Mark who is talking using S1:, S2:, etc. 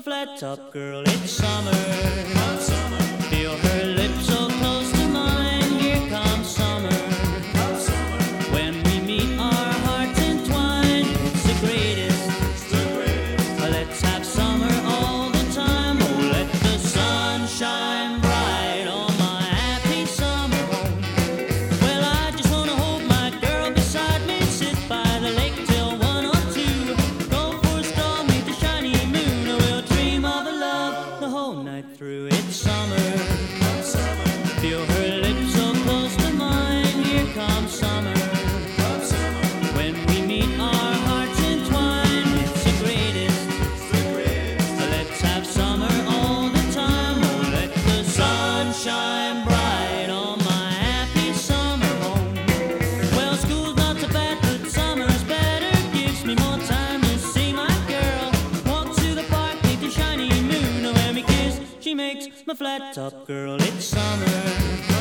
S1: flat top girl, it's summer. Feel her lips so close to mine, here comes summer. When we meet, our hearts entwine, it's the greatest. Let's have summer all the time, oh let the sun shine bright on my happy summer home. Well, I just wanna hold my girl beside me, sit by the lake till 1 or 2, go for a stroll, meet the shiny moon, or we'll dream of a love the whole night through. It's summer. Feel her lips so close to mine, here comes summer. When we meet, our hearts entwine, it's the greatest. Let's have summer all the time, oh let the sun shine bright on my happy summer home. Well, school's not so bad, but summer's better, gives me more time to see my girl. Walk to the park, meet the shiny moon, and when we kiss, she makes my flat top girl. It's summer.